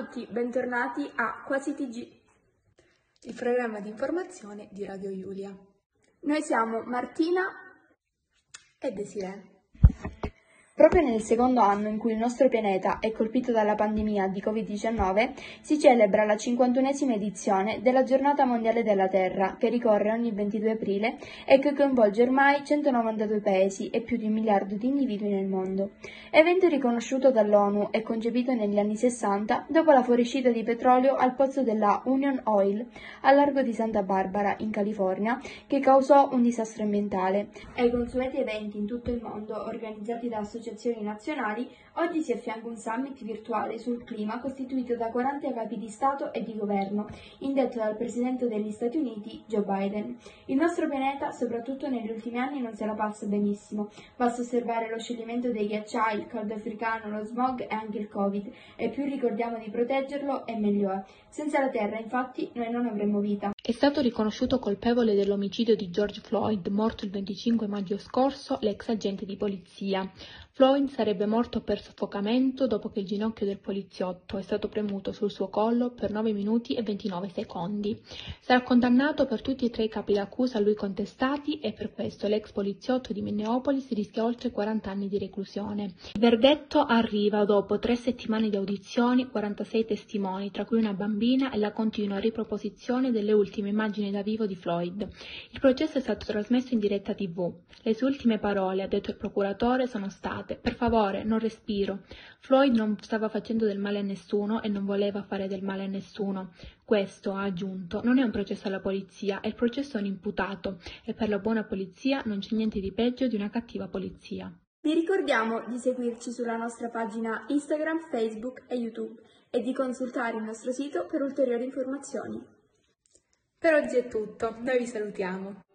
tutti, bentornati a Quasi TG, il programma di informazione di Radio Giulia. Noi siamo Martina e Desiree. Proprio nel secondo anno in cui il nostro pianeta è colpito dalla pandemia di Covid-19, si celebra la 51esima edizione della Giornata Mondiale della Terra, che ricorre ogni 22 aprile e che coinvolge ormai 192 paesi e più di 1 miliardo di individui nel mondo. Evento riconosciuto dall'ONU e concepito negli anni 60 dopo la fuoriuscita di petrolio al pozzo della Union Oil, al largo di Santa Barbara, in California, che causò un disastro ambientale. Ai consueti eventi in tutto il mondo organizzati da associazioni nazionali, oggi si affianca un summit virtuale sul clima costituito da 40 capi di Stato e di governo, indetto dal Presidente degli Stati Uniti, Joe Biden. Il nostro pianeta, soprattutto negli ultimi anni, non se la passa benissimo. Basta osservare lo scioglimento dei ghiacciai, il caldo africano, lo smog e anche il Covid, e più ricordiamo di proteggerlo e meglio è. Senza la Terra, infatti, noi non avremmo vita. È stato riconosciuto colpevole dell'omicidio di George Floyd, morto il 25 maggio scorso, l'ex agente di polizia. Floyd sarebbe morto per soffocamento dopo che il ginocchio del poliziotto è stato premuto sul suo collo per 9 minuti e 29 secondi. Sarà condannato per tutti e 3 i capi d'accusa a lui contestati e per questo l'ex poliziotto di Minneapolis rischia oltre 40 anni di reclusione. Il verdetto arriva dopo 3 settimane di audizioni, 46 testimoni, tra cui una bambina, e la continua riproposizione delle ultime immagini da vivo di Floyd. Il processo è stato trasmesso in diretta TV. Le sue ultime parole, ha detto il procuratore, sono state: per favore, non respiro. Floyd non stava facendo del male a nessuno e non voleva fare del male a nessuno. Questo, ha aggiunto, non è un processo alla polizia, è il processo a un imputato e per la buona polizia non c'è niente di peggio di una cattiva polizia. Vi ricordiamo di seguirci sulla nostra pagina Instagram, Facebook e YouTube e di consultare il nostro sito per ulteriori informazioni. Per oggi è tutto, noi vi salutiamo.